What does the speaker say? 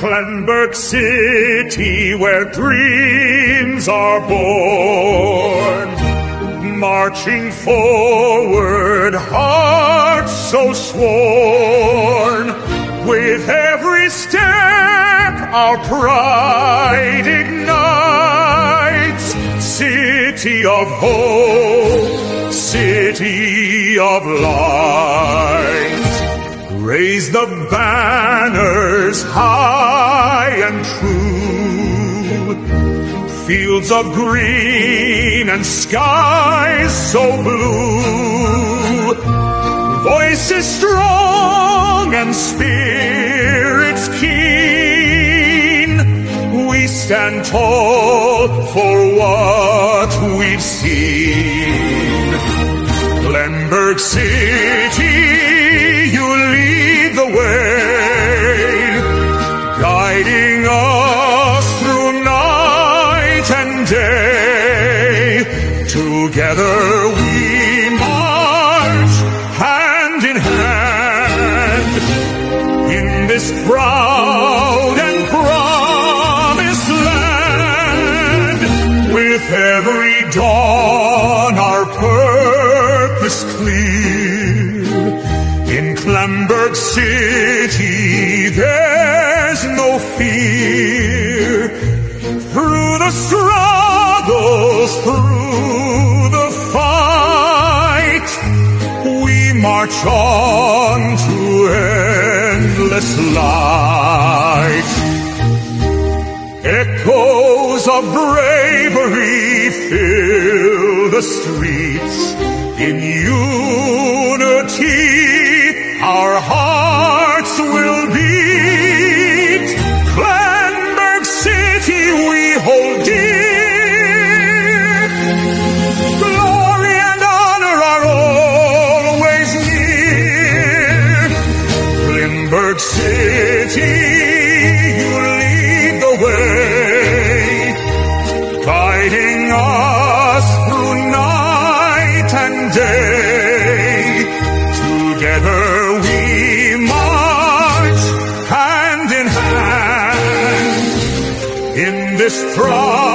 Glenberg City, where dreams are born, marching forward, hearts so sworn. With every step our pride ignites. City of hope, city of light. Raise the banners high and true, fields of green and skies so blue. Voices strong and spirits keen, we stand tall for what we've seen. Glenberg City, you lead the way, guiding us through night and day. Together we march hand in hand in this proud and promised land. With every dawn our purpose clear. In Glenberg City there's no fear. Through the struggles, through the fight, we march on to endless light. Echoes of bravery fill the streets. In unity our hearts will beat. Glenberg City we hold dear. Glory and honor are always near. Glenberg City, you lead the way, guiding us through night and day. Together we march hand in hand in this proud